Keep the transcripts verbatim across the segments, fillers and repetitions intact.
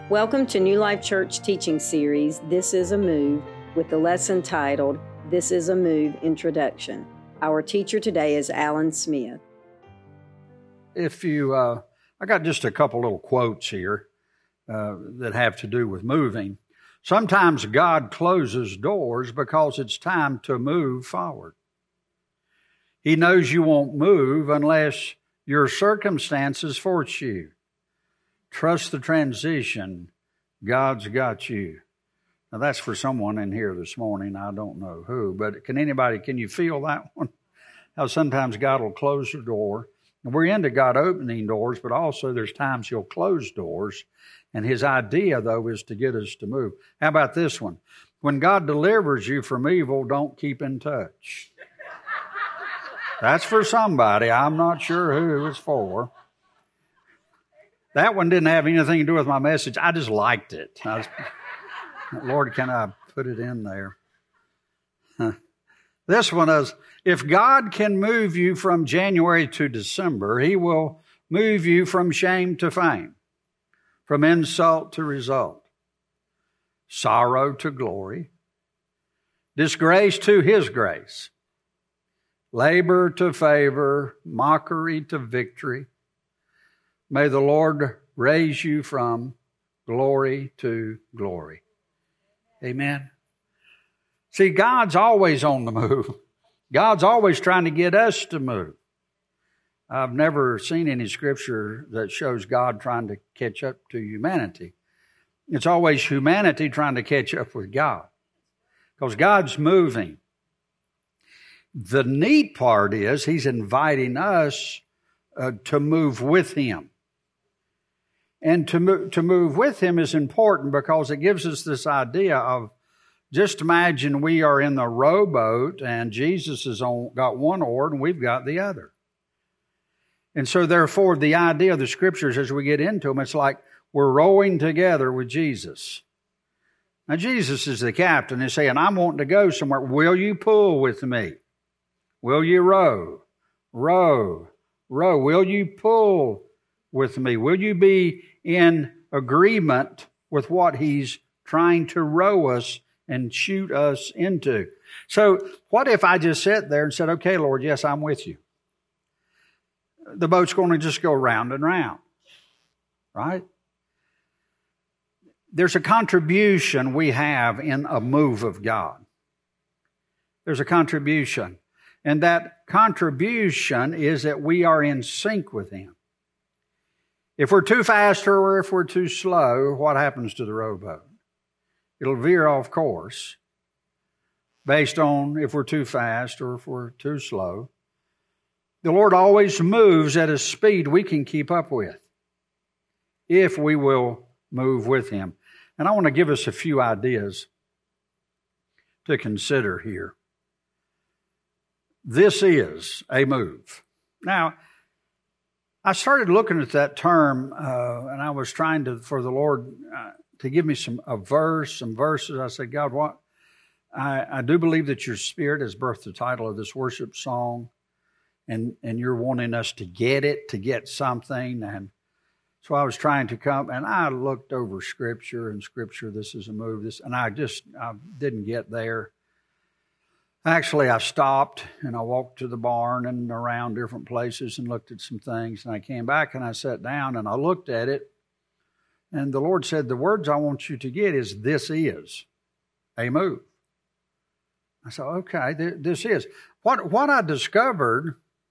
Welcome to New Life Church teaching series, This is a Move, with the lesson titled, This is a Move Introduction. Our teacher today is Alan Smith. If you, uh, I got just a couple little quotes here uh, that have to do with moving. Sometimes God closes doors because it's time to move forward. He knows you won't move unless your circumstances force you. Trust the transition. God's got you. Now that's for someone in here this morning. I don't know who, but can anybody, can you feel that one? How sometimes God will close the door. And we're into God opening doors, but also there's times He'll close doors. And His idea, though, is to get us to move. How about this one? When God delivers you from evil, don't keep in touch. That's for somebody. I'm not sure who it's for. That one didn't have anything to do with my message. I just liked it. I was, Lord, can I put it in there? Huh. This one is, if God can move you from January to December, He will move you from shame to fame, from insult to result, sorrow to glory, disgrace to His grace, labor to favor, mockery to victory. May the Lord raise you from glory to glory. Amen. See, God's always on the move. God's always trying to get us to move. I've never seen any scripture that shows God trying to catch up to humanity. It's always humanity trying to catch up with God, because God's moving. The neat part is He's inviting us uh, to move with Him. And to move, to move with Him is important because it gives us this idea of, just imagine we are in the rowboat and Jesus has on, got one oar and we've got the other. And so therefore the idea of the scriptures as we get into them, it's like we're rowing together with Jesus. Now Jesus is the captain. He's saying, I'm wanting to go somewhere. Will you pull with me? Will you row? Row. Row. Will you pull with me? Will you be in agreement with what He's trying to row us and shoot us into? So what if I just sat there and said, okay, Lord, yes, I'm with you. The boat's going to just go round and round, right? There's a contribution we have in a move of God. There's a contribution. And that contribution is that we are in sync with Him. If we're too fast or if we're too slow, what happens to the rowboat? It'll veer off course based on if we're too fast or if we're too slow. The Lord always moves at a speed we can keep up with if we will move with Him. And I want to give us a few ideas to consider here. This is a move. Now, I started looking at that term, uh, and I was trying to, for the Lord uh, to give me some a verse, some verses. I said, God, what? I, I do believe that Your Spirit has birthed the title of this worship song, and, and You're wanting us to get it, to get something. And so I was trying to come, and I looked over Scripture, and Scripture, this is a move, this, and I just I didn't get there. Actually, I stopped and I walked to the barn and around different places and looked at some things. And I came back and I sat down and I looked at it. And the Lord said, the words I want you to get is, this is a move. I said, okay, th- this is. What, what I discovered,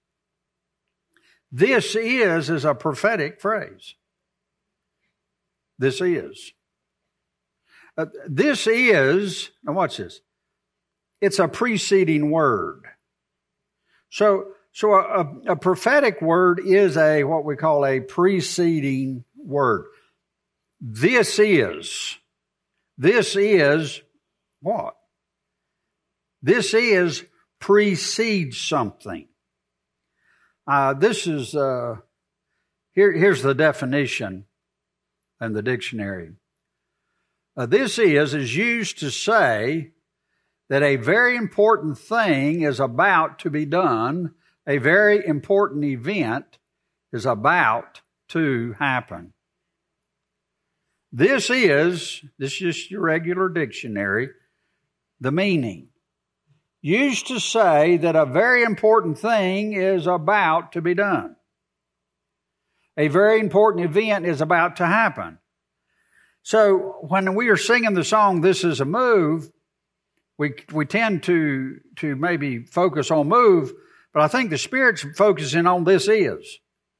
this is, is a prophetic phrase. This is. Uh, this is, now watch this. It's a preceding word. So, so a, a prophetic word is a, what we call a preceding word. This is, this is what? This is precedes something. Uh, this is, uh, here, here's the definition in the dictionary. Uh, this is, is used to say that a very important thing is about to be done, a very important event is about to happen. This is, this is just your regular dictionary, the meaning. Used to say that a very important thing is about to be done. A very important event is about to happen. So when we are singing the song, This Is a Move, we we tend to, to maybe focus on move, but I think the Spirit's focusing on this is.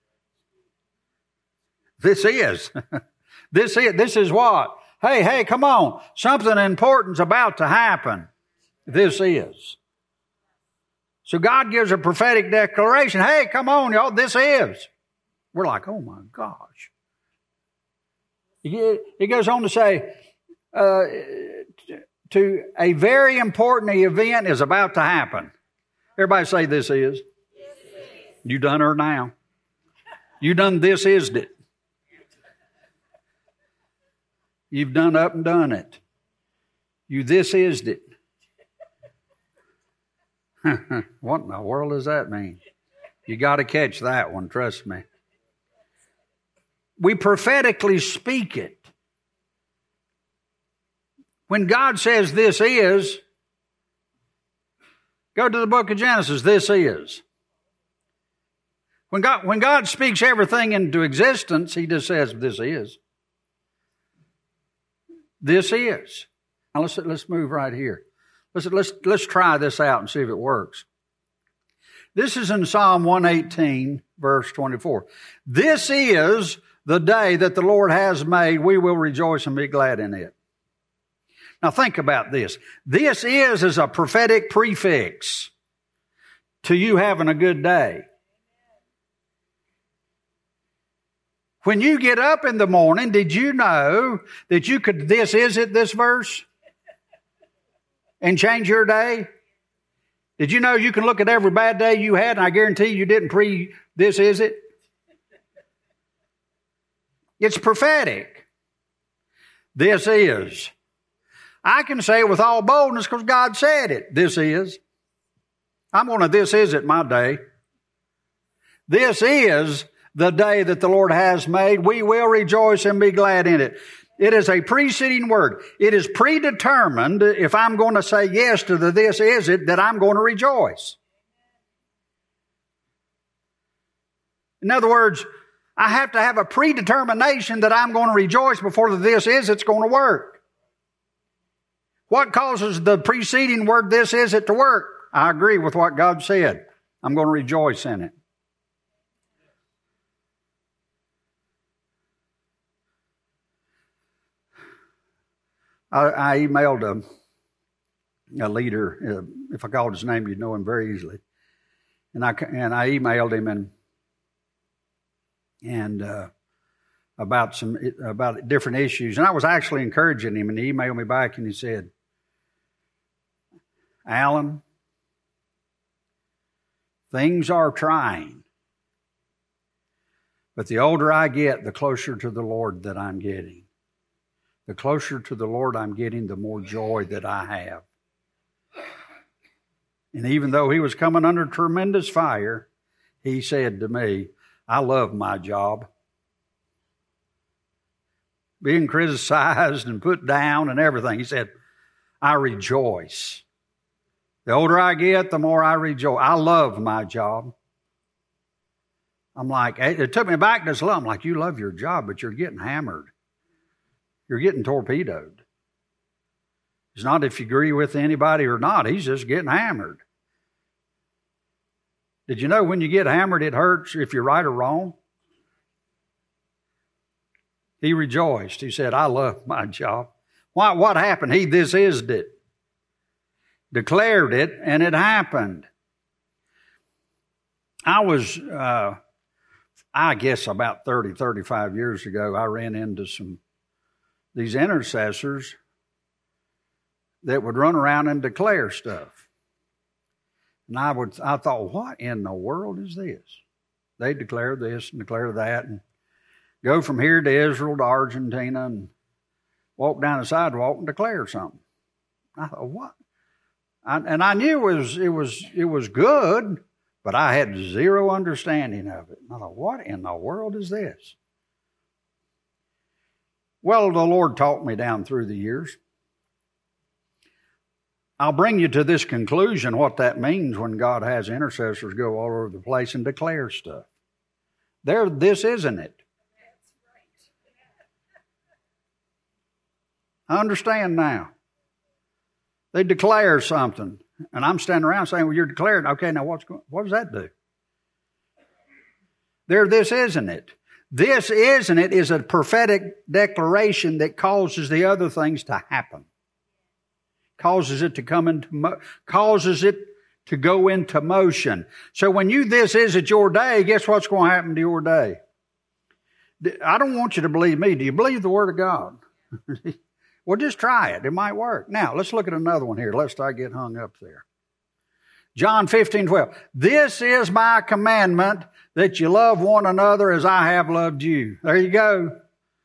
This is. This is. This is what? Hey, hey, come on. Something important's about to happen. This is. So God gives a prophetic declaration. Hey, come on, y'all. This is. We're like, oh my gosh. He goes on to say, uh, to a very important event is about to happen. Everybody say this is. This is. You done her now. You done this is it. You've done up and done it. You this is it. What in the world does that mean? You got to catch that one, trust me. We prophetically speak it. When God says this is, go to the book of Genesis, this is. When God, when God speaks everything into existence, He just says this is. This is. Now let's, let's move right here. Let's, let's, let's try this out and see if it works. This is in Psalm one eighteen, verse twenty-four. This is the day that the Lord has made. We will rejoice and be glad in it. Now think about this. This is is a prophetic prefix to you having a good day. When you get up in the morning, did you know that you could, this is it, this verse, and change your day? Did you know you can look at every bad day you had, and I guarantee you didn't pre, this is it? It's prophetic. This is. I can say it with all boldness because God said it. This is. I'm going to this is it my day. This is the day that the Lord has made. We will rejoice and be glad in it. It is a preceding word. It is predetermined, if I'm going to say yes to the this is it, that I'm going to rejoice. In other words, I have to have a predetermination that I'm going to rejoice before the this is it's going to work. What causes the preceding word this is it to work? I agree with what God said. I'm going to rejoice in it. I, I emailed a, a leader. Uh, if I called his name, you'd know him very easily. And I and I emailed him and and uh, about some about different issues. And I was actually encouraging him. And he emailed me back and he said, "Alan, things are trying, but the older I get, the closer to the Lord that I'm getting. The closer to the Lord I'm getting, the more joy that I have." And even though he was coming under tremendous fire, he said to me, "I love my job. Being criticized and put down and everything," he said, "I rejoice. The older I get, the more I rejoice. I love my job." I'm like, it took me back to this level. I'm like, you love your job, but you're getting hammered. You're getting torpedoed. It's not if you agree with anybody or not. He's just getting hammered. Did you know when you get hammered, it hurts if you're right or wrong? He rejoiced. He said, "I love my job." Why, what happened? He this is'd it. Declared it, and it happened. I was, uh, I guess about thirty, thirty-five years ago, I ran into some these intercessors that would run around and declare stuff. And I would, I thought, what in the world is this? They declare this and declare that and go from here to Israel to Argentina and walk down the sidewalk and declare something. I thought, what? I, and I knew it was, it was, it was good, but I had zero understanding of it. And I thought, what in the world is this? Well, the Lord taught me down through the years. I'll bring you to this conclusion, what that means when God has intercessors go all over the place and declare stuff. There, this isn't it. I understand now. They declare something, and I'm standing around saying, well, you're declaring. Okay, now what's going, what does that do? There, this isn't it. This isn't it is a prophetic declaration that causes the other things to happen. Causes it to come into, mo- causes it to go into motion. So when you this is it your day, guess what's going to happen to your day? I don't want you to believe me. Do you believe the Word of God? Well, just try it. It might work. Now, let's look at another one here, lest I get hung up there. John fifteen, twelve. This is my commandment, that you love one another as I have loved you. There you go.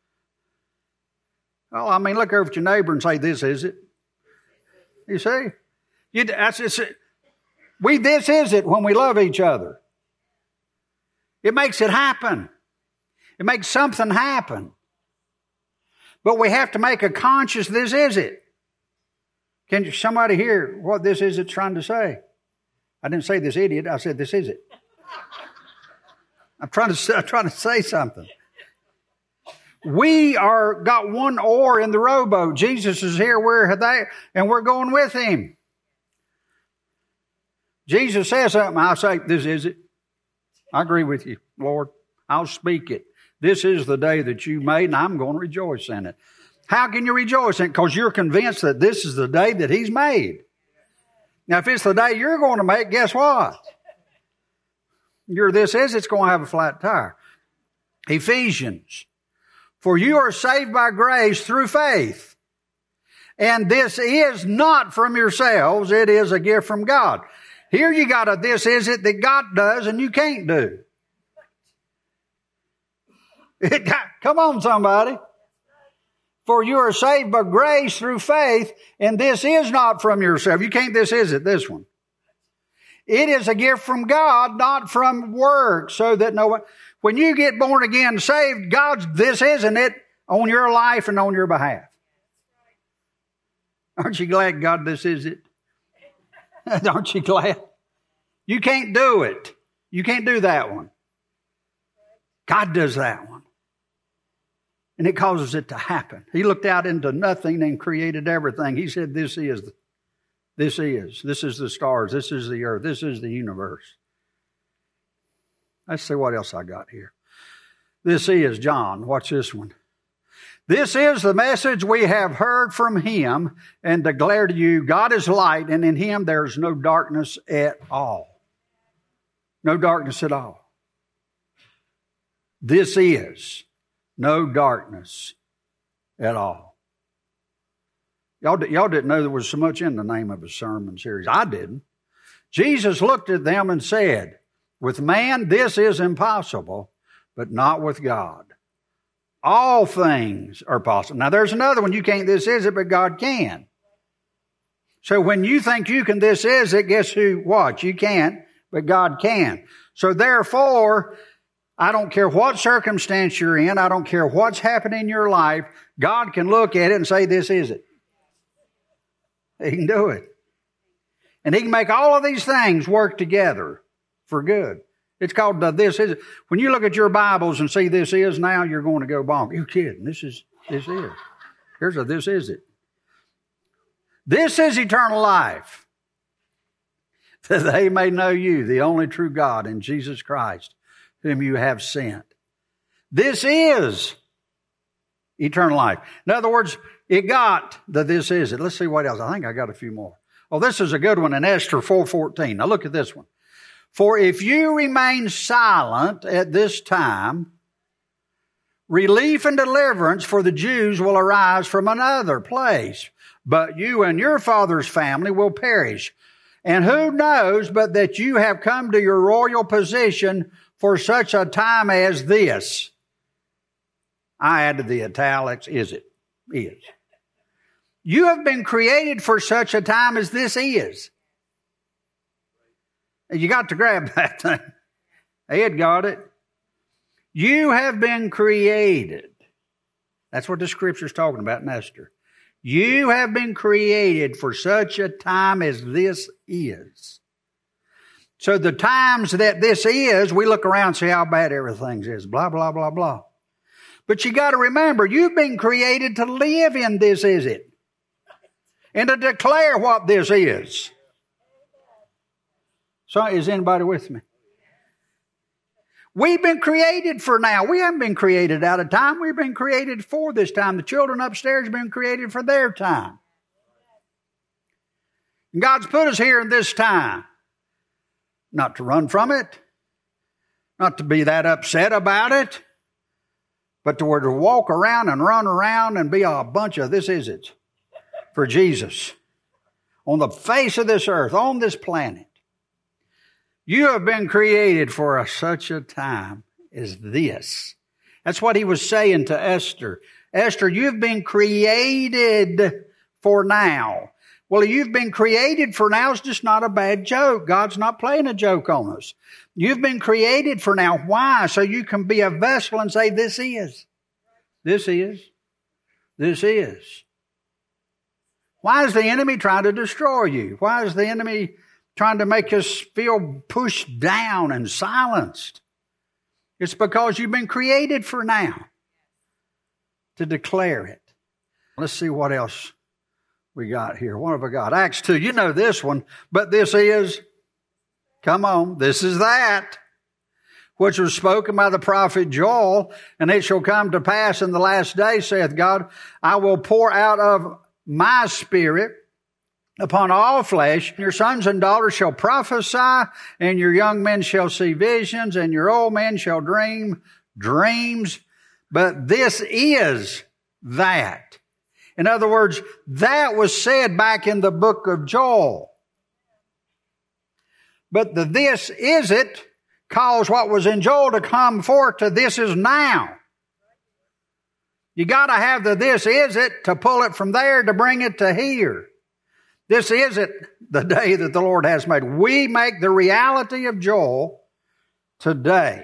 Well, I mean, look over at your neighbor and say, this is it. You see? You, that's just, we, this is it when we love each other. It makes it happen. It makes something happen. But we have to make a conscious, this is it. Can somebody hear what this is it's trying to say? I didn't say this idiot. I said this is it. I'm trying to, I'm trying to say something. We are got one oar in the rowboat. Jesus is here, we're there, and we're going with Him. Jesus says something, I say, this is it. I agree with you, Lord. I'll speak it. This is the day that you made, and I'm going to rejoice in it. How can you rejoice in it? Because you're convinced that this is the day that He's made. Now, if it's the day you're going to make, guess what? Your this is, it's going to have a flat tire. Ephesians. For you are saved by grace through faith. And this is not from yourselves, it is a gift from God. Here you got a this is it that God does and you can't do. It got, come on, somebody. For you are saved by grace through faith, and this is not from yourself. You can't, this is it, this one. It is a gift from God, not from works, so that no one, when you get born again, saved, God's, this isn't it, on your life and on your behalf. Aren't you glad God, this is it? Aren't you glad? You can't do it. You can't do that one. God does that one. And it causes it to happen. He looked out into nothing and created everything. He said, this is, this is, this is the stars, this is the earth, this is the universe. Let's see what else I got here. This is John. Watch this one. This is the message we have heard from Him and declare to you, God is light, and in Him there is no darkness at all. No darkness at all. This is no darkness at all. Y'all, y'all didn't know there was so much in the name of a sermon series. I didn't. Jesus looked at them and said, with man this is impossible, but not with God. All things are possible. Now there's another one. You can't this is it, but God can. So when you think you can this is it, guess who, what? You can't, but God can. So therefore, I don't care what circumstance you're in. I don't care what's happening in your life. God can look at it and say, this is it. He can do it. And He can make all of these things work together for good. It's called the this is. When you look at your Bibles and see this is now, you're going to go bonk. You're kidding. This is, this is. Here's a this is it. This is eternal life. That they may know you, the only true God, in Jesus Christ, whom you have sent. This is eternal life. In other words, it got the this is it. Let's see what else. I think I got a few more. Oh, this is a good one in Esther four fourteen. Now look at this one. For if you remain silent at this time, relief and deliverance for the Jews will arise from another place, but you and your father's family will perish. And who knows but that you have come to your royal position for such a time as this. I added the italics, is it? Is. You have been created for such a time as this is. You got to grab that thing. Ed got it. You have been created That's what the Scripture's talking about in Esther. You have been created for such a time as this is. So the times that this is, we look around and see how bad everything is. Blah, blah, blah, blah. But you got to remember, you've been created to live in this is it. And to declare what this is. So is anybody with me? We've been created for now. We haven't been created out of time. We've been created for this time. The children upstairs have been created for their time. And God's put us here in this time. Not to run from it. Not to be that upset about it. But to, to walk around and run around and be a bunch of this is it for Jesus. On the face of this earth, on this planet. You have been created for a, such a time as this. That's what he was saying to Esther. Esther, you've been created for now. Well, you've been created for now is just not a bad joke. God's not playing a joke on us. You've been created for now. Why? So you can be a vessel and say, this is. This is. This is. Why is the enemy trying to destroy you? Why is the enemy trying to make us feel pushed down and silenced? It's because you've been created for now to declare it. Let's see what else we got here. What have I got? Acts two. You know this one, but this is, come on, this is that, which was spoken by the prophet Joel, and it shall come to pass in the last day, saith God, I will pour out of my Spirit upon all flesh. Your sons and daughters shall prophesy, and your young men shall see visions, and your old men shall dream dreams. But this is that. In other words, that was said back in the book of Joel. But the this is it caused what was in Joel to come forth to this is now. You got to have the this is it to pull it from there to bring it to here. This is it, the day that the Lord has made. We make the reality of Joel today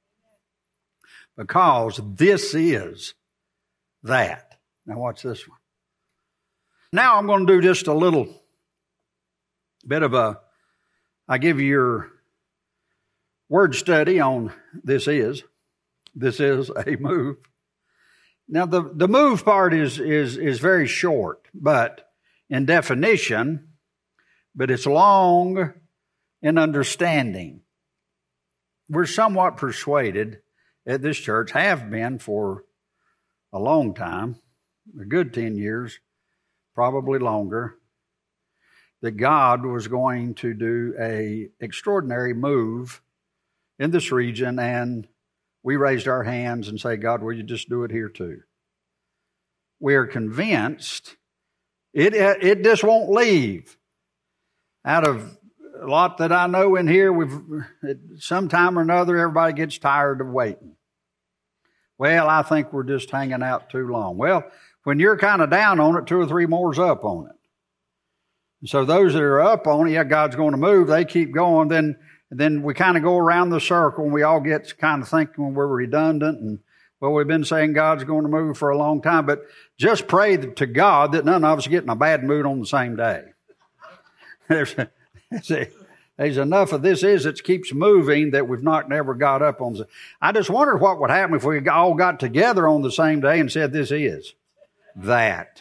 because this is that. Now watch this one. Now I'm going to do just a little bit of a, I give you your word study on this is. This is a move. Now the, the move part is, is, is very short, but in definition, but it's long in understanding. We're somewhat persuaded at this church, have been for a long time, a good ten years, probably longer, that God was going to do a extraordinary move in this region, and we raised our hands and say, God, will you just do it here too? We are convinced It, it just won't leave. Out of a lot that I know in here, we've at some time or another, everybody gets tired of waiting. Well, I think we're just hanging out too long. Well, when you're kind of down on it, two or three more's up on it. And so those that are up on it, yeah, God's going to move, they keep going. Then, then we kind of go around the circle and we all get kind of thinking we're redundant and well, we've been saying God's going to move for a long time, but just pray to God that none of us get in a bad mood on the same day. There's, there's enough of this is it keeps moving that we've not never got up on. The, I just wondered what would happen if we all got together on the same day and said this is that.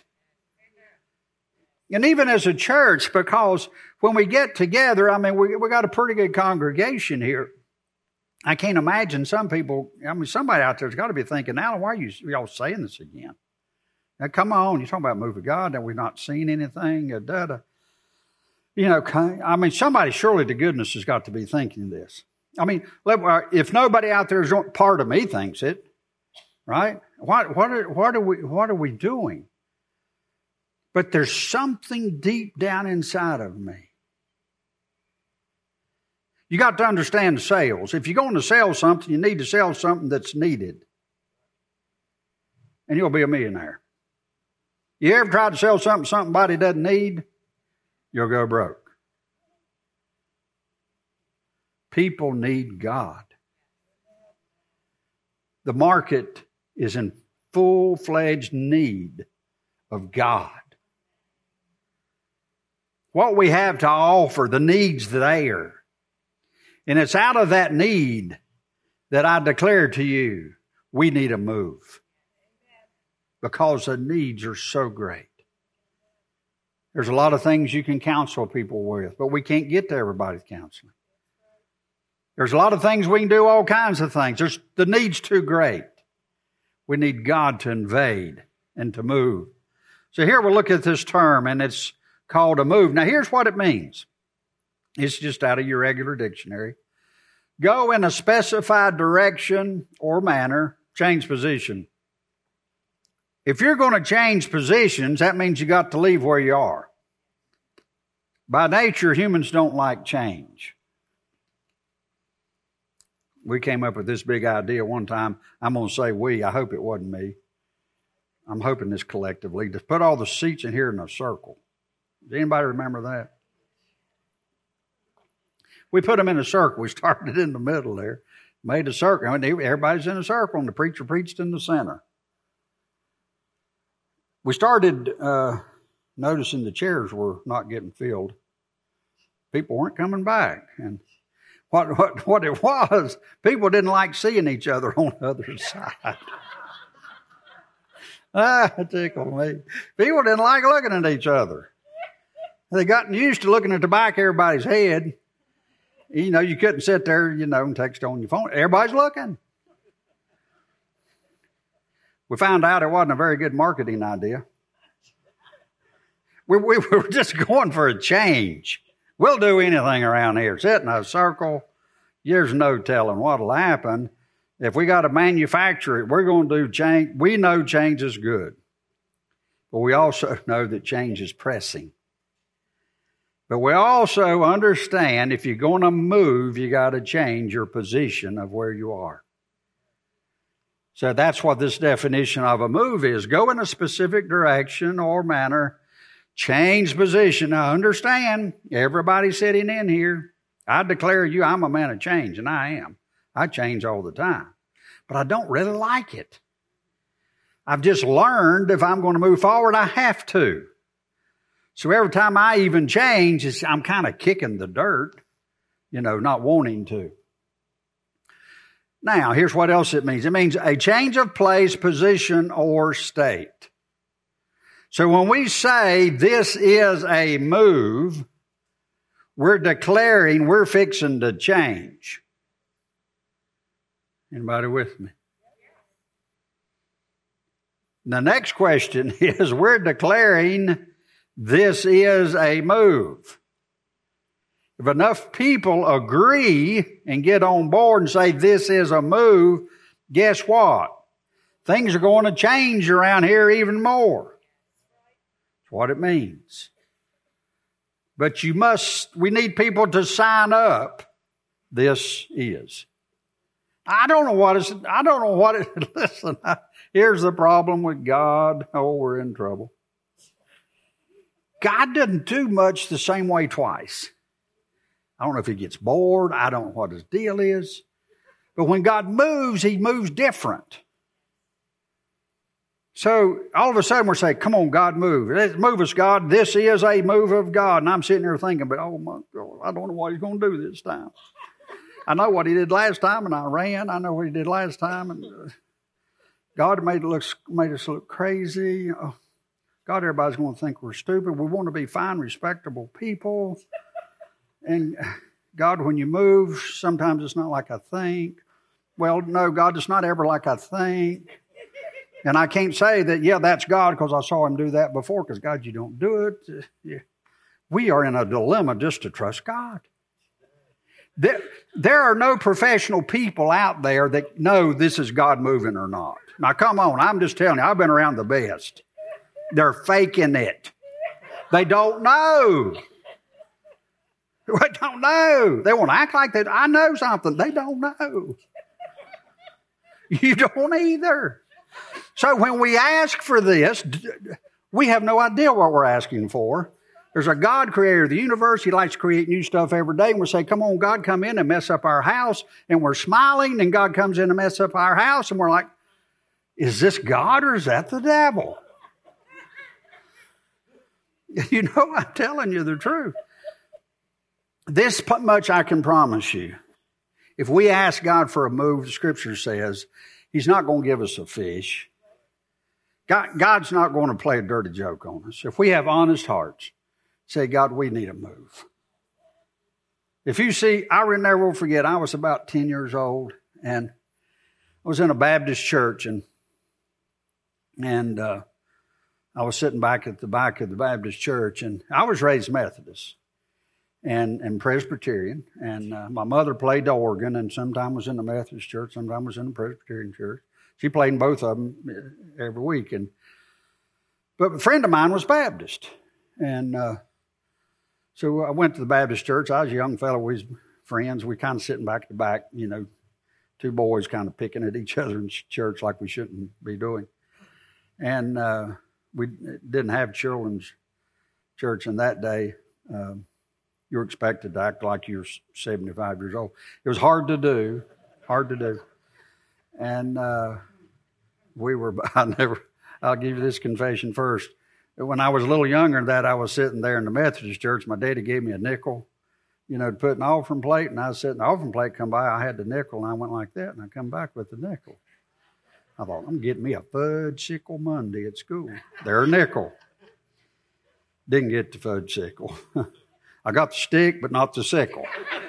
And even as a church, because when we get together, I mean, we we got a pretty good congregation here. I can't imagine some people, I mean, somebody out there's got to be thinking, Alan, why are you y'all saying this again? Now, come on, you're talking about move of God, and we've not seen anything, uh, da, da. You know, I mean, somebody surely to goodness has got to be thinking this. I mean, if nobody out there is part of me thinks it, right? What, what, are, what, are we, what are we doing? But there's something deep down inside of me. You got to understand sales. If you're going to sell something, you need to sell something that's needed. And you'll be a millionaire. You ever tried to sell something somebody doesn't need? You'll go broke. People need God. The market is in full-fledged need of God. What we have to offer, the need's there. And it's out of that need that I declare to you, we need a move. Because the needs are so great. There's a lot of things you can counsel people with, but we can't get to everybody's counseling. There's a lot of things we can do, all kinds of things. There's, the need's too great. We need God to invade and to move. So here we'll look at this term, and it's called a move. Now here's what it means. It's just out of your regular dictionary. Go in a specified direction or manner, change position. If you're going to change positions, that means you got to leave where you are. By nature, humans don't like change. We came up with this big idea one time. I'm going to say we. I hope it wasn't me. I'm hoping this collectively. To put all the seats in here in a circle. Does anybody remember that? We put them in a circle. We started in the middle there. Made a circle. I mean, everybody's in a circle, and the preacher preached in the center. We started uh, noticing the chairs were not getting filled. People weren't coming back. And what, what, what it was, people didn't like seeing each other on the other side. Ah, it tickled me. People didn't like looking at each other. They gotten used to looking at the back of everybody's head. You know, you couldn't sit there, you know, and text on your phone. Everybody's looking. We found out it wasn't a very good marketing idea. We, we were just going for a change. We'll do anything around here. Sit in a circle. There's no telling what'll happen. If we got to manufacture it, we're going to do change. We know change is good. But we also know that change is pressing. But we also understand if you're going to move, you got to change your position of where you are. So that's what this definition of a move is. Go in a specific direction or manner, change position. Now understand, everybody sitting in here, I declare you I'm a man of change, and I am. I change all the time. But I don't really like it. I've just learned if I'm going to move forward, I have to. So every time I even change, it's, I'm kind of kicking the dirt, you know, not wanting to. Now, here's what else it means. It means a change of place, position, or state. So when we say this is a move, we're declaring we're fixing to change. Anybody with me? The next question is we're declaring this is a move. If enough people agree and get on board and say this is a move, guess what? Things are going to change around here even more. That's what it means. But you must, we need people to sign up. This is. I don't know what it's, I don't know what it, listen, I, here's the problem with God. Oh, we're in trouble. God doesn't do much the same way twice. I don't know if he gets bored. I don't know what his deal is. But when God moves, he moves different. So all of a sudden we're saying, come on, God, move. Let's move us, God. This is a move of God. And I'm sitting there thinking, but oh my God, I don't know what he's going to do this time. I know what he did last time, and I ran. I know what he did last time, and uh, God made it look, made us look crazy. Oh, God, everybody's going to think we're stupid. We want to be fine, respectable people. And God, when you move, sometimes it's not like I think. Well, no, God, it's not ever like I think. And I can't say that, yeah, that's God because I saw him do that before, because, God, you don't do it. Yeah. We are in a dilemma just to trust God. There, there are no professional people out there that know this is God moving or not. Now, come on, I'm just telling you, I've been around the best. They're faking it. They don't know. They don't know. They want to act like that. I know something. They don't know. You don't either. So when we ask for this, we have no idea what we're asking for. There's a God creator of the universe. He likes to create new stuff every day. And we say, come on, God, come in and mess up our house. And we're smiling, and God comes in and mess up our house. And we're like, is this God or is that the devil? You know, I'm telling you the truth. This much I can promise you. If we ask God for a move, the Scripture says, He's not going to give us a fish. God, God's not going to play a dirty joke on us. If we have honest hearts, say, God, we need a move. If you see, I will never forget, I was about ten years old, and I was in a Baptist church, and and uh, I was sitting back at the back of the Baptist church, and I was raised Methodist and, and Presbyterian, and uh, my mother played the organ, and sometimes was in the Methodist church, sometimes was in the Presbyterian church. She played in both of them every week, and but a friend of mine was Baptist, and uh, so I went to the Baptist church. I was a young fellow. We was friends. We kind of sitting back at the back, you know, two boys kind of picking at each other in church like we shouldn't be doing. And uh, we didn't have children's church in that day. Uh, you were expected to act like you're seventy-five years old. It was hard to do, hard to do. And uh, we were, I never, I'll give you this confession first. When I was a little younger than that, I was sitting there in the Methodist church. My daddy gave me a nickel, you know, to put in the offering plate. And I was sitting, the offering plate come by, I had the nickel, and I went like that, and I come back with the nickel. I thought, I'm getting me a fudge sickle Monday at school. They're a nickel. Didn't get the fudge sickle. I got the stick, but not the sickle.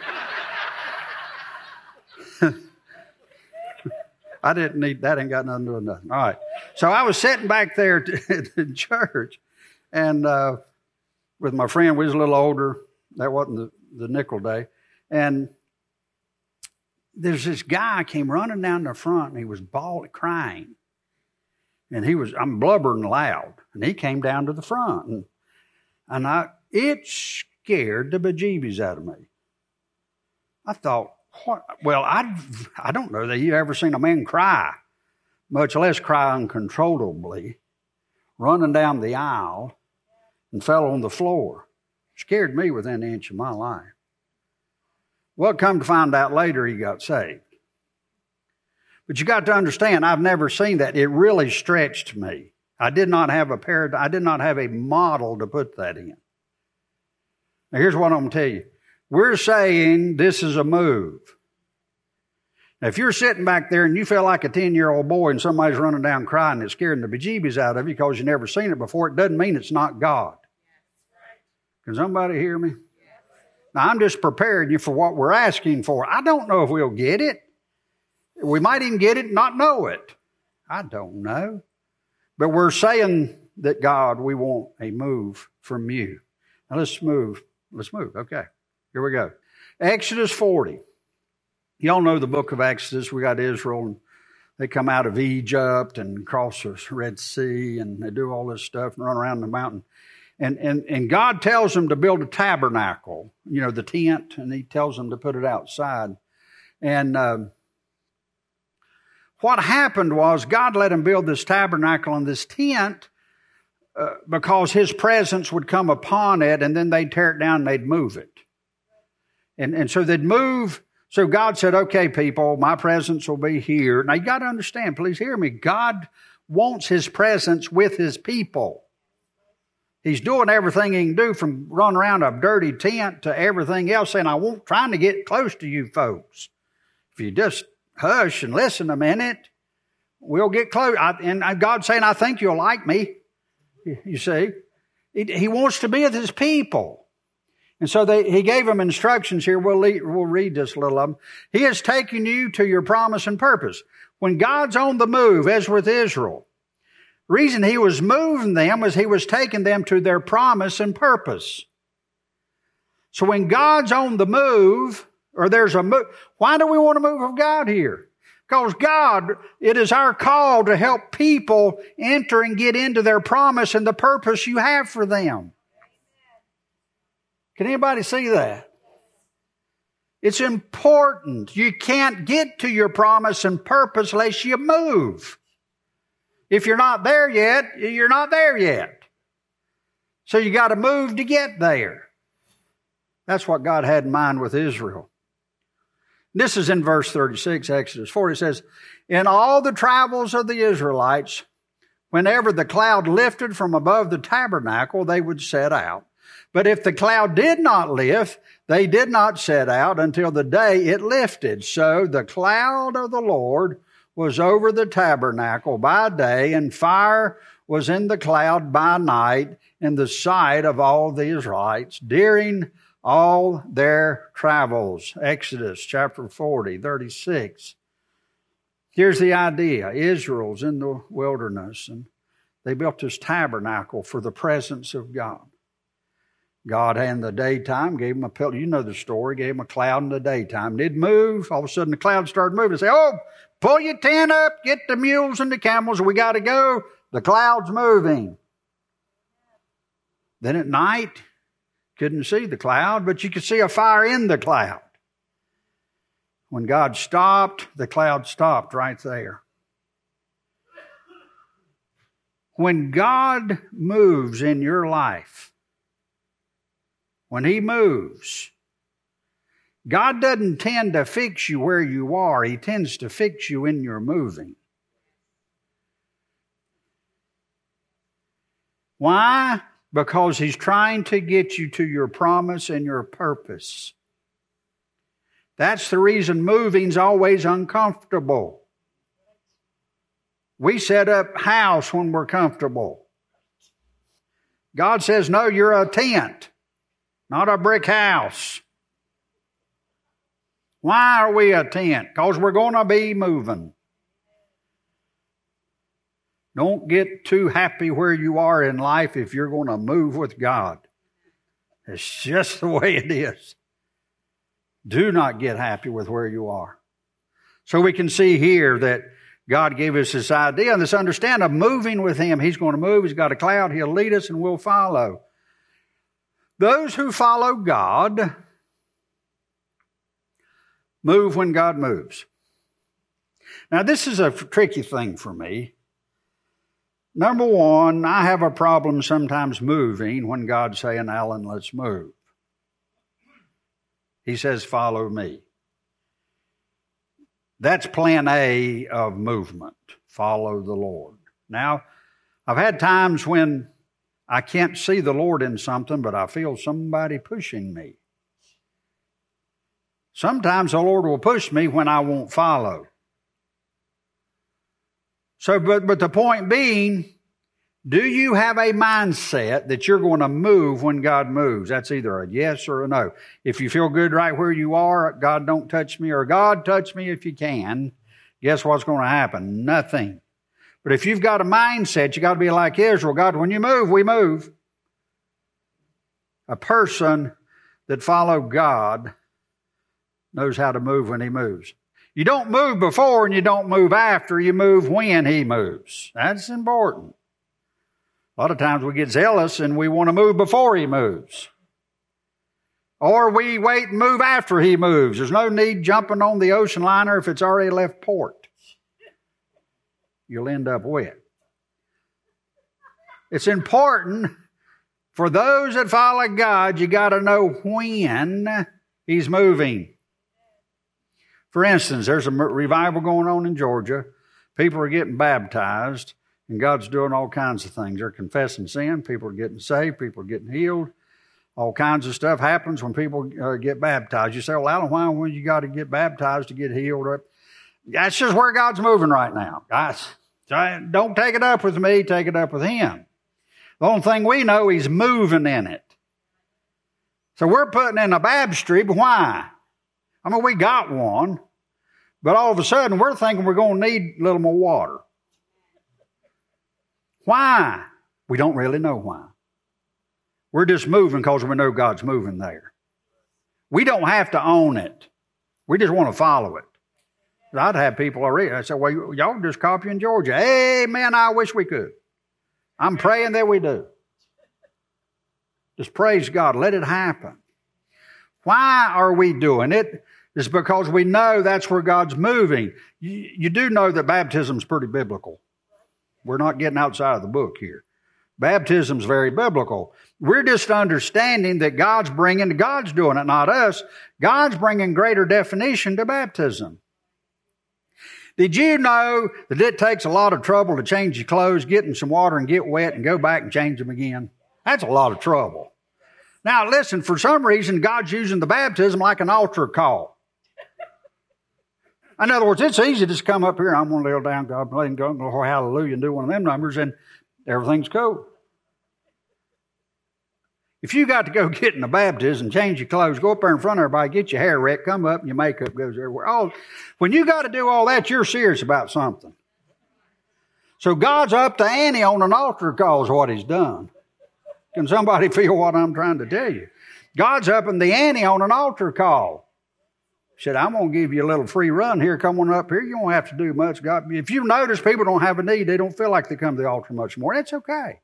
I didn't need, that ain't got nothing to do with nothing. All right. So I was sitting back there in church, and uh, with my friend, we was a little older. That wasn't the, the nickel day. And there's this guy came running down the front, and he was bawling, crying. And he was, I'm blubbering loud. And he came down to the front. And, and I, it scared the bejeebies out of me. I thought, what? Well, I, I don't know that you ever seen a man cry, much less cry uncontrollably, running down the aisle and fell on the floor. Scared me within an inch of my life. Well, come to find out later, he got saved. But you got to understand, I've never seen that. It really stretched me. I did not have a paradigm, I did not have a model to put that in. Now, here's what I'm going to tell you. We're saying this is a move. Now, if you're sitting back there and you feel like a ten-year-old boy and somebody's running down crying, it's scaring the bejeebies out of you because you've never seen it before, it doesn't mean it's not God. Can somebody hear me? Now, I'm just preparing you for what we're asking for. I don't know if we'll get it. We might even get it and not know it. I don't know. But we're saying that, God, we want a move from you. Now, let's move. Let's move. Okay. Here we go. Exodus forty. Y'all know the book of Exodus. We got Israel, and they come out of Egypt and cross the Red Sea, and they do all this stuff and run around the mountain. And, and, and God tells them to build a tabernacle, you know, the tent, and He tells them to put it outside. And um, what happened was God let them build this tabernacle and this tent uh, because His presence would come upon it, and then they'd tear it down and they'd move it. And, and so they'd move. So God said, okay, people, my presence will be here. Now, you got to understand, please hear me. God wants His presence with His people. He's doing everything He can do, from running around a dirty tent to everything else, saying, I won't, trying to get close to you folks. If you just hush and listen a minute, we'll get close. I, and God's saying, I think you'll like me. You see? He wants to be with His people. And so they, He gave them instructions here. We'll, lead, we'll read this little of them. He has taken you to your promise and purpose. When God's on the move, as with Israel, the reason He was moving them was He was taking them to their promise and purpose. So when God's on the move, or there's a move, why do we want to move of God here? Because God, it is our call to help people enter and get into their promise and the purpose you have for them. Can anybody see that? It's important. You can't get to your promise and purpose unless you move. If you're not there yet, you're not there yet. So you got to move to get there. That's what God had in mind with Israel. This is in verse thirty-six, Exodus forty. It says, in all the travels of the Israelites, whenever the cloud lifted from above the tabernacle, they would set out. But if the cloud did not lift, they did not set out until the day it lifted. So the cloud of the Lord was over the tabernacle by day, and fire was in the cloud by night in the sight of all the Israelites during all their travels. Exodus chapter forty, thirty-six. Here's the idea. Israel's in the wilderness, and they built this tabernacle for the presence of God. God in the daytime gave them a pillar. You know the story. Gave them a cloud in the daytime. They'd move. All of a sudden the cloud started moving. They say, oh, pull your tent up, get the mules and the camels. We got to go. The cloud's moving. Then at night, couldn't see the cloud, but you could see a fire in the cloud. When God stopped, the cloud stopped right there. When God moves in your life, when He moves, God doesn't tend to fix you where you are. He tends to fix you in your moving. Why? Because He's trying to get you to your promise and your purpose. That's the reason moving's always uncomfortable. We set up house when we're comfortable. God says, no, you're a tent, not a brick house. Why are we a tent? Because we're going to be moving. Don't get too happy where you are in life if you're going to move with God. It's just the way it is. Do not get happy with where you are. So we can see here that God gave us this idea and this understanding of moving with Him. He's going to move. He's got a cloud. He'll lead us and we'll follow. Those who follow God move when God moves. Now, this is a tricky thing for me. Number one, I have a problem sometimes moving when God's saying, Alan, let's move. He says, follow me. That's plan A of movement. Follow the Lord. Now, I've had times when I can't see the Lord in something, but I feel somebody pushing me. Sometimes the Lord will push me when I won't follow. So, but, but the point being, do you have a mindset that you're going to move when God moves? That's either a yes or a no. If you feel good right where you are, God don't touch me, or God touch me if you can, guess what's going to happen? Nothing. But if you've got a mindset, you got to be like Israel. God, when you move, we move. A person that follows God knows how to move when He moves. You don't move before and you don't move after. You move when He moves. That's important. A lot of times we get zealous and we want to move before He moves. Or we wait and move after He moves. There's no need jumping on the ocean liner if it's already left port. You'll end up wet. It's important for those that follow God, you got to know when He's moving. For instance, there's a revival going on in Georgia. People are getting baptized, and God's doing all kinds of things. They're confessing sin. People are getting saved. People are getting healed. All kinds of stuff happens when people uh, get baptized. You say, well, Alan, why when you got to get baptized to get healed? That's just where God's moving right now, guys. So don't take it up with me. Take it up with Him. The only thing we know, He's moving in it. So we're putting in a baptistry, but why? I mean, we got one, but all of a sudden we're thinking we're going to need a little more water. Why? We don't really know why. We're just moving because we know God's moving there. We don't have to own it. We just want to follow it. I'd have people already. I said, well, y'all just copying Georgia. Amen, I wish we could. I'm praying that we do. Just praise God. Let it happen. Why are we doing it? It's because we know that's where God's moving. You, you do know that baptism is pretty biblical. We're not getting outside of the book here. Baptism's very biblical. We're just understanding that God's bringing, God's doing it, not us. God's bringing greater definition to baptism. Did you know that it takes a lot of trouble to change your clothes, get in some water and get wet and go back and change them again? That's a lot of trouble. Now listen, for some reason, God's using the baptism like an altar call. In other words, it's easy to just come up here and I'm going to kneel down, God, and go, oh, hallelujah, and do one of them numbers, and everything's cool. If you got to go get in the baptism, change your clothes, go up there in front of everybody, get your hair wet, come up and your makeup goes everywhere. All, when you got to do all that, you're serious about something. So God's up to ante on an altar call is what he's done. Can somebody feel what I'm trying to tell you? God's up in the ante on an altar call. He said, I'm going to give you a little free run here. Come on up here. You don't have to do much. God, if you notice people don't have a need, they don't feel like they come to the altar much more. That's okay.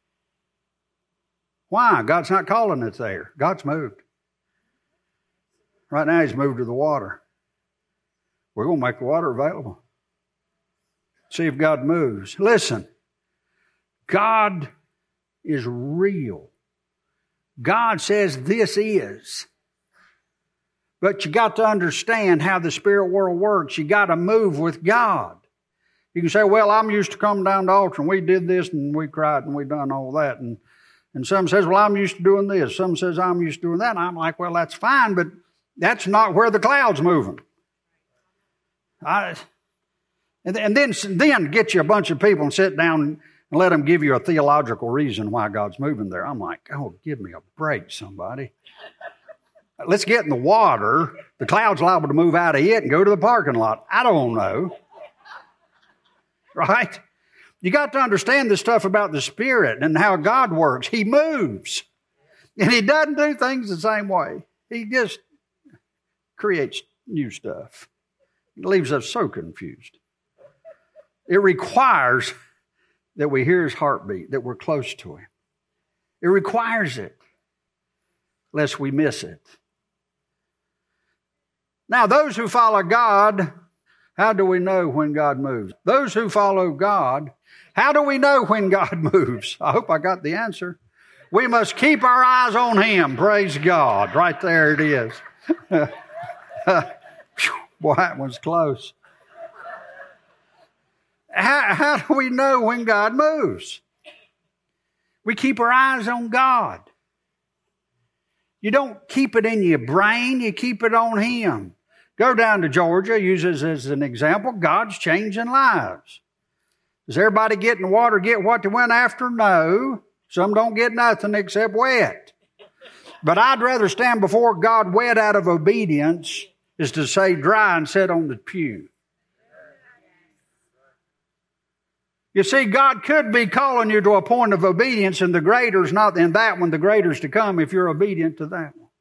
Why? God's not calling it there. God's moved. Right now he's moved to the water. We're going to make the water available. See if God moves. Listen, God is real. God says this is. But you got to understand how the spirit world works. You got to move with God. You can say, well, I'm used to coming down the altar and we did this and we cried and we done all that. And, and some says, well, I'm used to doing this. Some says, I'm used to doing that. And I'm like, well, that's fine, but that's not where the cloud's moving. I, and, and then, then get you a bunch of people and sit down and let them give you a theological reason why God's moving there. I'm like, oh, give me a break, somebody. Let's get in the water. The cloud's liable to move out of it and go to the parking lot. I don't know. Right? You got to understand this stuff about the Spirit and how God works. He moves. And He doesn't do things the same way. He just creates new stuff. It leaves us so confused. It requires that we hear His heartbeat, that we're close to Him. It requires it, lest we miss it. Now, those who follow God, how do we know when God moves? Those who follow God, how do we know when God moves? I hope I got the answer. We must keep our eyes on Him. Praise God. Right there it is. Boy, that one's close. How, how do we know when God moves? We keep our eyes on God. You don't keep it in your brain, you keep it on Him. Go down to Georgia, use it as an example. God's changing lives. Does everybody get in the water get what they went after? No. Some don't get nothing except wet. But I'd rather stand before God wet out of obedience is to say dry and sit on the pew. You see, God could be calling you to a point of obedience, and the greater is not in that one, the greater is to come if you're obedient to that one.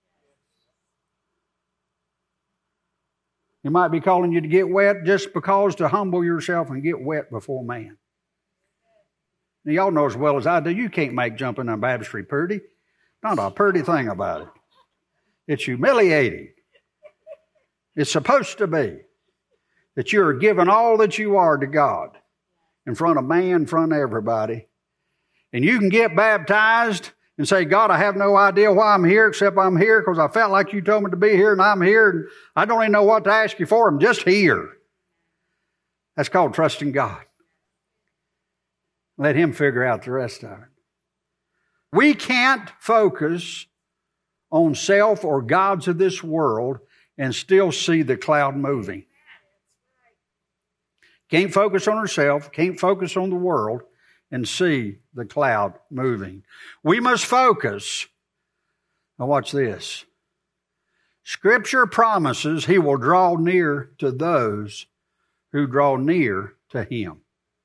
He might be calling you to get wet just because to humble yourself and get wet before man. Now, y'all know as well as I do, you can't make jumping on baptistry pretty. Not a pretty thing about it. It's humiliating. It's supposed to be that you're giving all that you are to God. In front of man, in front of everybody. And you can get baptized and say, God, I have no idea why I'm here except I'm here because I felt like you told me to be here and I'm here and I don't even know what to ask you for. I'm just here. That's called trusting God. Let Him figure out the rest of it. We can't focus on self or gods of this world and still see the cloud moving. Can't focus on herself, can't focus on the world, and see the cloud moving. We must focus. Now watch this. Scripture promises He will draw near to those who draw near to Him.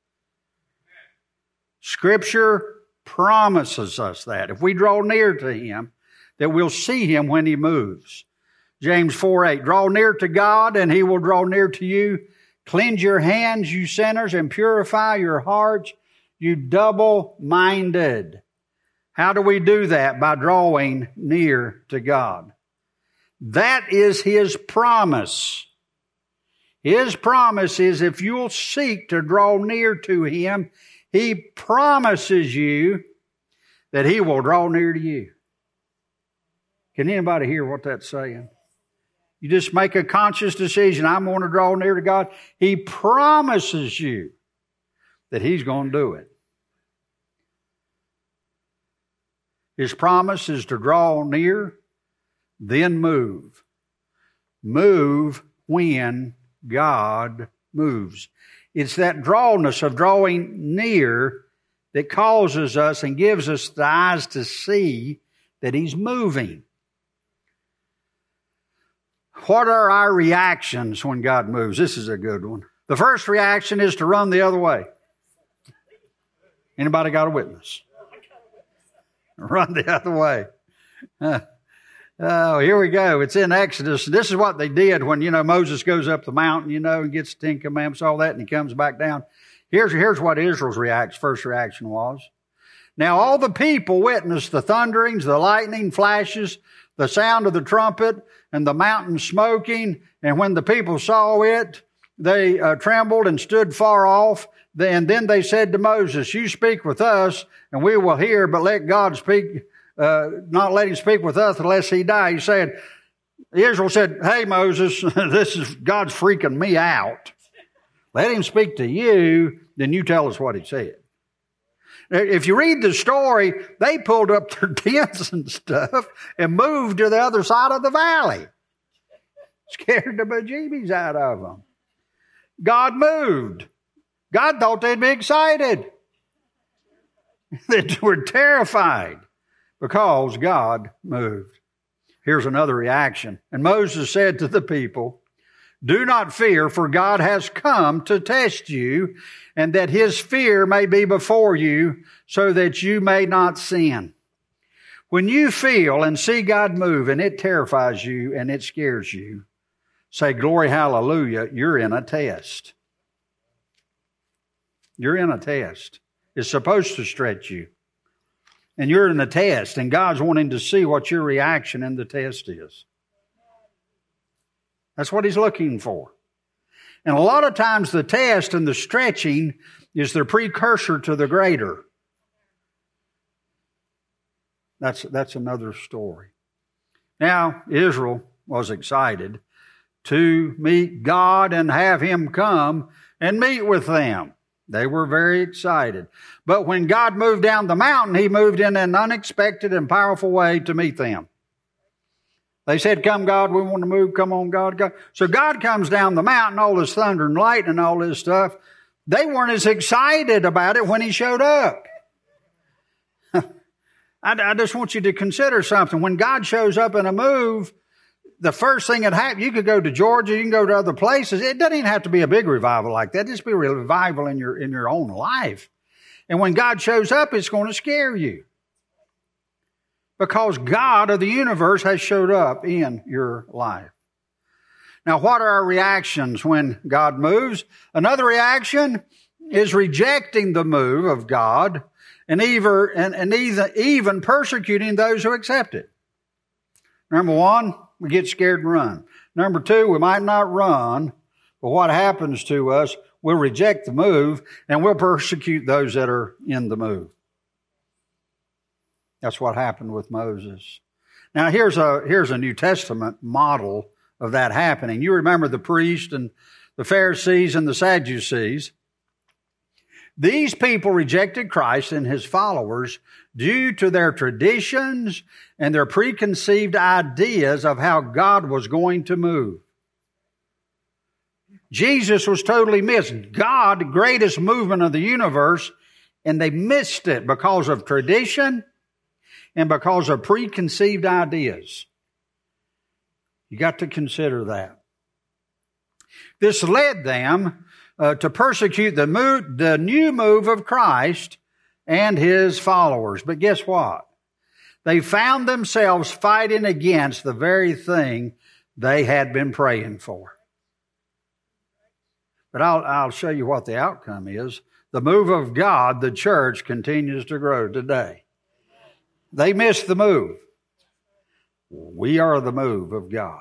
Scripture promises us that. If we draw near to Him, that we'll see Him when He moves. James four eight, draw near to God and He will draw near to you. Cleanse your hands, you sinners, and purify your hearts, you double-minded. How do we do that? By drawing near to God. That is His promise. His promise is if you'll seek to draw near to Him, He promises you that He will draw near to you. Can anybody hear what that's saying? You just make a conscious decision, I'm going to draw near to God. He promises you that He's going to do it. His promise is to draw near, then move. Move when God moves. It's that drawness of drawing near that causes us and gives us the eyes to see that He's moving. What are our reactions when God moves? This is a good one. The first reaction is to run the other way. Anybody got a witness? Run the other way. Uh, oh, here we go. It's in Exodus. This is what they did when, you know, Moses goes up the mountain, you know, and gets the Ten Commandments, all that, and he comes back down. Here's, here's what Israel's reaction, first reaction was. Now all the people witnessed the thunderings, the lightning flashes, the sound of the trumpet, and the mountain smoking. And when the people saw it, they uh, trembled and stood far off. And then they said to Moses, you speak with us, and we will hear, but let God speak, uh, not let Him speak with us unless He die. He said, Israel said, hey, Moses, this is, God's freaking me out. Let Him speak to you, then you tell us what He said. If you read the story, they pulled up their tents and stuff and moved to the other side of the valley. Scared the bejeebies out of them. God moved. God thought they'd be excited. They were terrified because God moved. Here's another reaction. And Moses said to the people, do not fear, for God has come to test you, and that His fear may be before you, so that you may not sin. When you feel and see God move, and it terrifies you and it scares you, say, glory, hallelujah, you're in a test. You're in a test. It's supposed to stretch you. And you're in a test, and God's wanting to see what your reaction in the test is. That's what He's looking for. And a lot of times the test and the stretching is the precursor to the greater. That's, that's another story. Now, Israel was excited to meet God and have Him come and meet with them. They were very excited. But when God moved down the mountain, He moved in an unexpected and powerful way to meet them. They said, come God, we want to move. Come on, God, God. So God comes down the mountain, all this thunder and lightning and all this stuff. They weren't as excited about it when He showed up. I, I just want you to consider something. When God shows up in a move, the first thing that happens, you could go to Georgia, you can go to other places. It doesn't even have to be a big revival like that. Just be a revival in your, in your own life. And when God shows up, it's going to scare you. Because God of the universe has showed up in your life. Now, what are our reactions when God moves? Another reaction is rejecting the move of God and even, and, and even, even persecuting those who accept it. Number one, we get scared and run. Number two, we might not run, but what happens to us, we'll reject the move and we'll persecute those that are in the move. That's what happened with Moses. Now, here's a, here's a New Testament model of that happening. You remember the priests and the Pharisees and the Sadducees. These people rejected Christ and His followers due to their traditions and their preconceived ideas of how God was going to move. Jesus was totally missed. God, the greatest movement of the universe, and they missed it because of tradition and because of preconceived ideas. You got to consider that. This led them uh, to persecute the, move, the new move of Christ and His followers. But guess what? They found themselves fighting against the very thing they had been praying for. But I'll, I'll show you what the outcome is. The move of God, the church, continues to grow today. They missed the move. We are the move of God.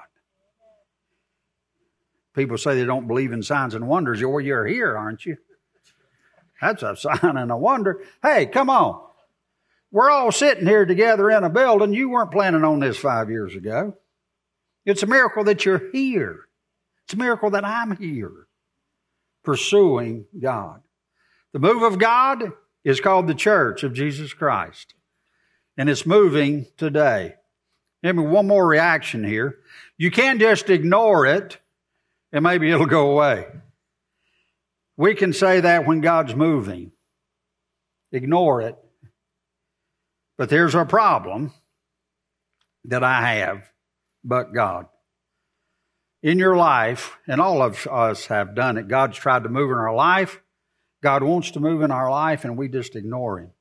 People say they don't believe in signs and wonders. Well, you're here, aren't you? That's a sign and a wonder. Hey, come on. We're all sitting here together in a building. You weren't planning on this five years ago. It's a miracle that you're here. It's a miracle that I'm here pursuing God. The move of God is called the Church of Jesus Christ. And it's moving today. Give me one more reaction here. You can't just ignore it and maybe it'll go away. We can say that when God's moving. Ignore it. But there's a problem that I have, but God. In your life, and all of us have done it, God's tried to move in our life. God wants to move in our life, and we just ignore Him.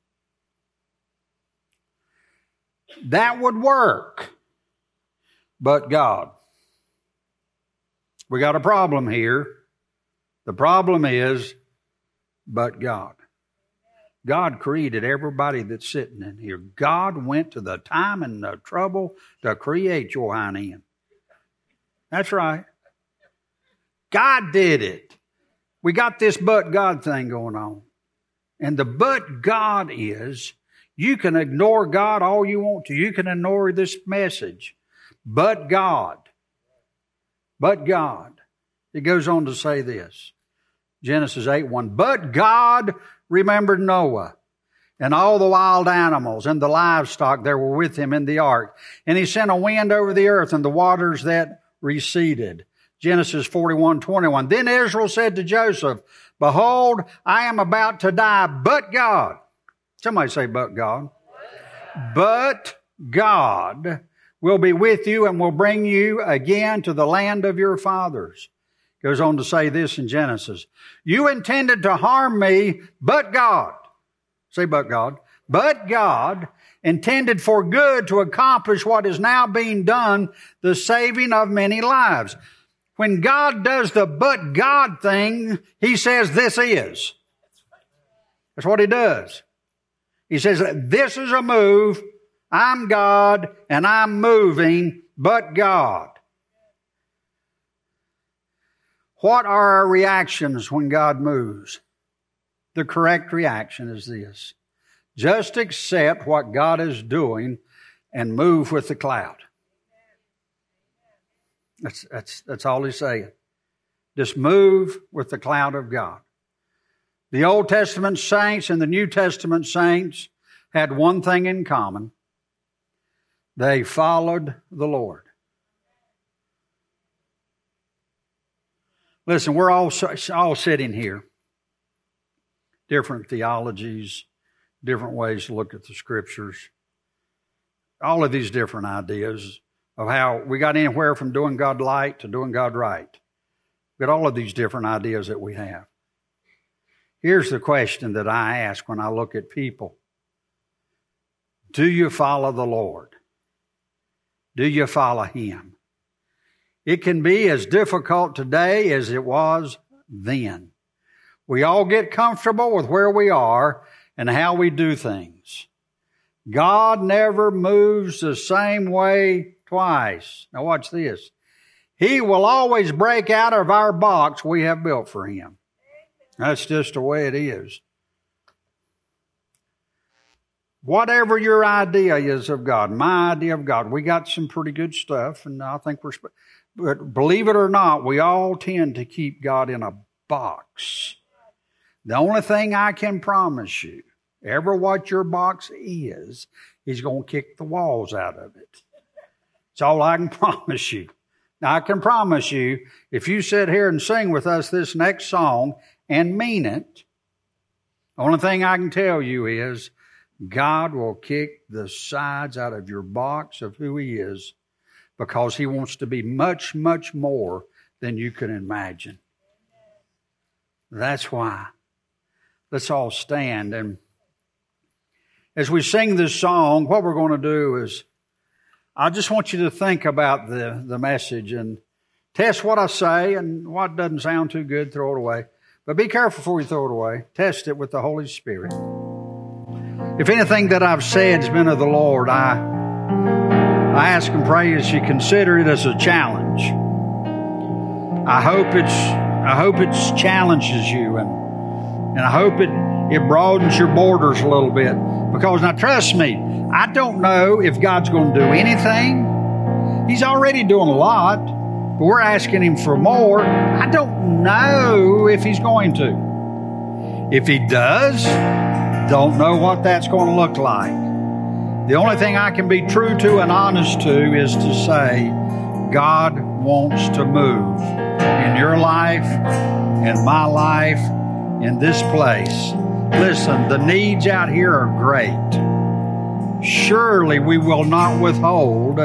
That would work, but God. We got a problem here. The problem is, but God. God created everybody that's sitting in here. God went to the time and the trouble to create your hind end. That's right. God did it. We got this but God thing going on. And the but God is, you can ignore God all you want to. You can ignore this message. But God. But God. It goes on to say this. Genesis eight one. But God remembered Noah and all the wild animals and the livestock that were with him in the ark. And He sent a wind over the earth and the waters that receded. Genesis forty-one twenty-one. Then Israel said to Joseph, Behold, I am about to die, but God. Somebody say, but God. But God will be with you and will bring you again to the land of your fathers. Goes on to say this in Genesis. You intended to harm me, but God. Say, but God. But God intended for good to accomplish what is now being done, the saving of many lives. When God does the but God thing, He says this is. That's what He does. He says, this is a move. I'm God and I'm moving, but God. What are our reactions when God moves? The correct reaction is this. Just accept what God is doing and move with the cloud. That's, that's, that's all He's saying. Just move with the cloud of God. The Old Testament saints and the New Testament saints had one thing in common. They followed the Lord. Listen, we're all, all sitting here. Different theologies, different ways to look at the Scriptures. All of these different ideas of how we got anywhere from doing God light to doing God right. We've got all of these different ideas that we have. Here's the question that I ask when I look at people. Do you follow the Lord? Do you follow Him? It can be as difficult today as it was then. We all get comfortable with where we are and how we do things. God never moves the same way twice. Now watch this. He will always break out of our box we have built for Him. That's just the way it is. Whatever your idea is of God, my idea of God, we got some pretty good stuff, and I think we're... But believe it or not, we all tend to keep God in a box. The only thing I can promise you, ever what your box is, He's going to kick the walls out of it. That's all I can promise you. Now, I can promise you, if you sit here and sing with us this next song and mean it, the only thing I can tell you is God will kick the sides out of your box of who He is, because He wants to be much, much more than you can imagine. That's why. Let's all stand. And as we sing this song, what we're going to do is, I just want you to think about the, the message and test what I say, and what doesn't sound too good, throw it away. But be careful before you throw it away. Test it with the Holy Spirit. If anything that I've said has been of the Lord, I... I ask and pray as you consider it as a challenge. I hope it's I hope it challenges you, and and I hope it, it broadens your borders a little bit, Because now trust me, I don't know if God's going to do anything. He's already doing a lot, but we're asking Him for more. I don't know if He's going to. If He does, don't know what that's going to look like. The only thing I can be true to and honest to is to say, God wants to move in your life, in my life, in this place. Listen, the needs out here are great. Surely we will not withhold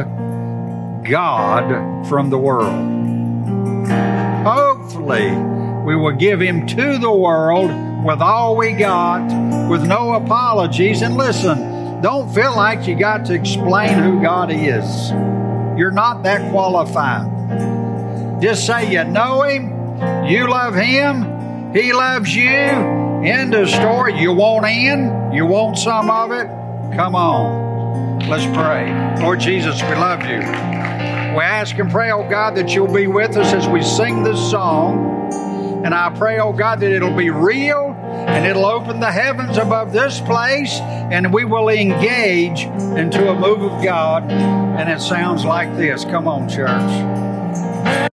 God from the world. Hopefully we will give Him to the world with all we got, with no apologies. And listen, don't feel like you got to explain who God is. You're not that qualified. Just say you know Him, you love Him, He loves you. End of story. You want in? You want some of it? Come on. Let's pray. Lord Jesus, we love you. We ask and pray, oh God, that you'll be with us as we sing this song. And I pray, oh God, that it'll be real and it'll open the heavens above this place and we will engage into a move of God. And it sounds like this. Come on, church.